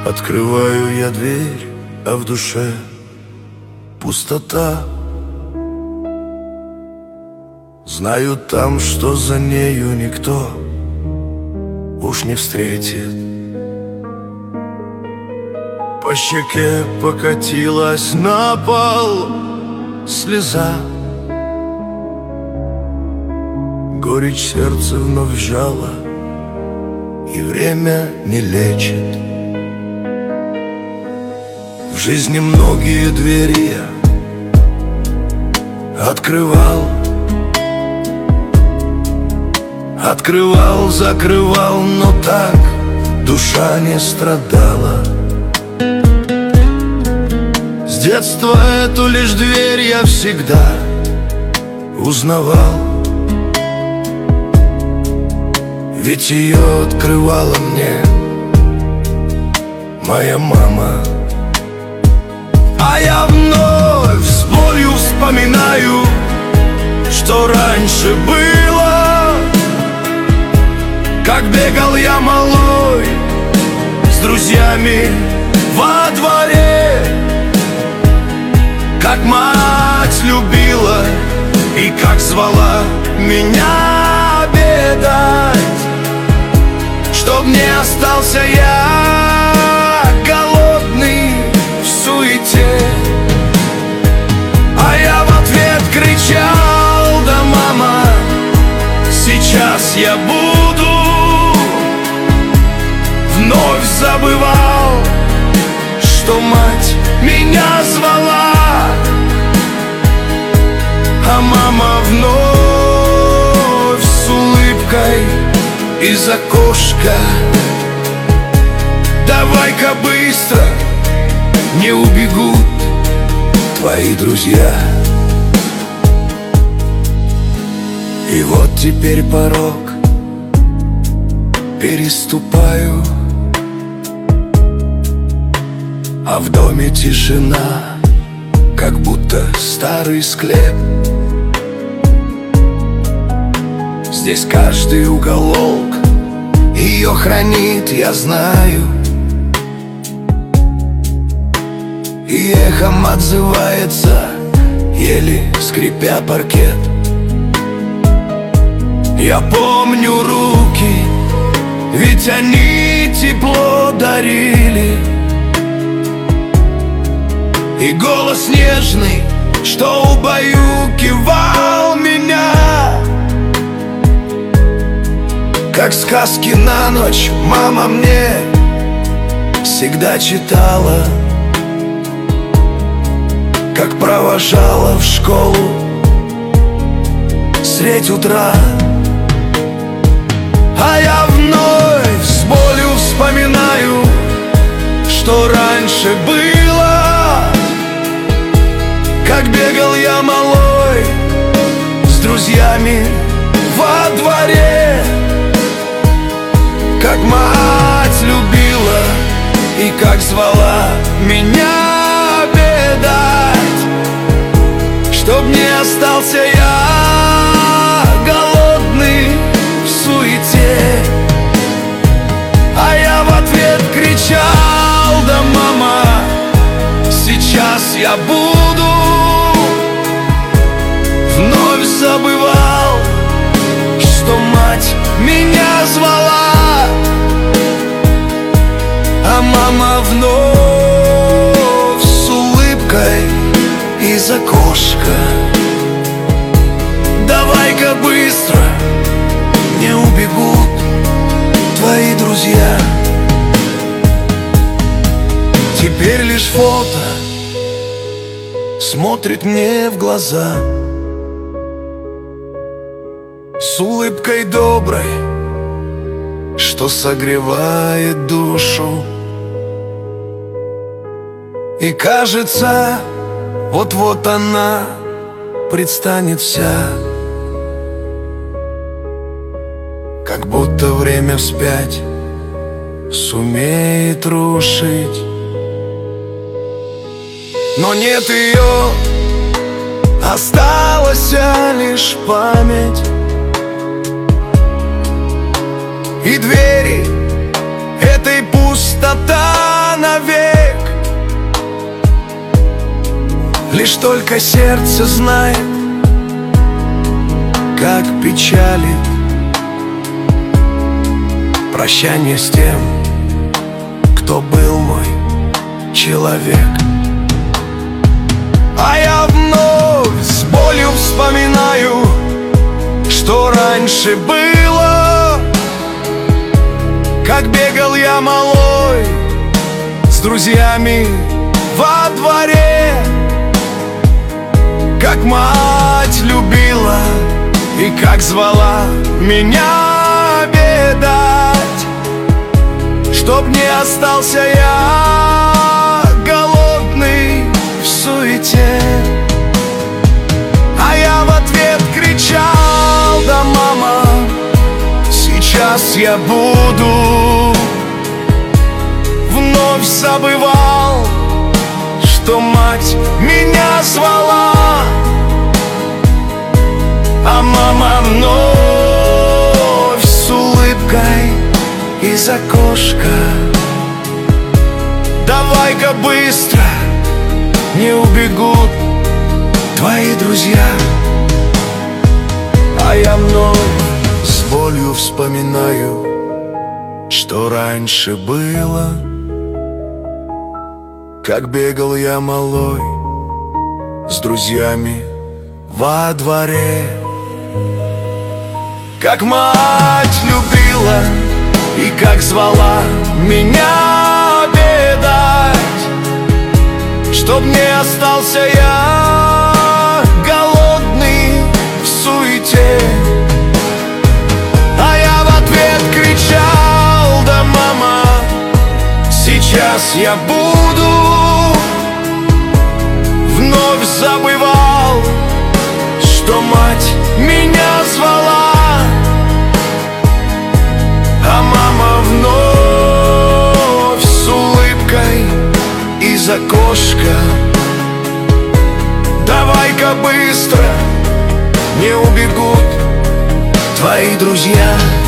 Открываю я дверь, а в душе пустота. Знаю там, что за нею никто уж не встретит. По щеке покатилась на пол слеза. Горечь сердце вновь сжала, и время не лечит. В жизни многие двери я открывал, закрывал, но так душа не страдала. С детства эту лишь дверь я всегда узнавал, ведь ее открывала мне моя мама. А я вновь с болью вспоминаю, что раньше было, как бегал я малой с друзьями во дворе, как мать любила и как звала меня обедать, чтоб не остался я голодный в суете. А я в ответ кричал: да, мама, сейчас я буду. Вновь забывал, что мать меня звала, а мама вновь с улыбкой из окошка: давай-ка быстро, не убегут твои друзья. И вот теперь порог переступаю, а в доме тишина, как будто старый склеп. Здесь каждый уголок ее хранит, я знаю, и эхом отзывается, еле скрипя паркет. Я помню руки, ведь они тепло дарили, и голос нежный, что убаюкивал меня. Как сказки на ночь мама мне всегда читала, как провожала в школу средь утра. А я вновь с болью вспоминаю, что раньше было, как бегал я малой с друзьями во дворе, как мать любила и как звала меня обедать, чтоб не остался я голодный в суете. А я в ответ кричал: да, мама, сейчас я буду. Вновь забывал, что мать меня звала, а мама вновь с улыбкой из окошка: давай-ка быстро, не убегут твои друзья. Теперь лишь фото смотрит мне в глаза с улыбкой доброй, что согревает душу. И кажется, вот-вот она предстанет вся, как будто время вспять сумеет рушить. Но нет ее, осталась лишь память и двери этой пустота Лишь только сердце знает, как печалит прощание с тем, кто был мой человек. А я вновь с болью вспоминаю, что раньше было, как бегал я малой с друзьями во дворе, как мать любила и как звала меня обедать, чтоб не остался я голодный в суете. А я в ответ кричал: да, мама, сейчас я буду. Вновь забывал, что мать меня звала, а мама вновь с улыбкой из окошка: давай-ка быстро, не убегут твои друзья. А я вновь с болью вспоминаю, что раньше было, как бегал я малой с друзьями во дворе, как мать любила и как звала меня обедать, чтоб не остался я голодный в суете. А я в ответ кричал: да, мама, сейчас я буду. Вновь забывал, что мать меня звала, а мама вновь с улыбкой из окошка: давай-ка быстро, не убегут твои друзья.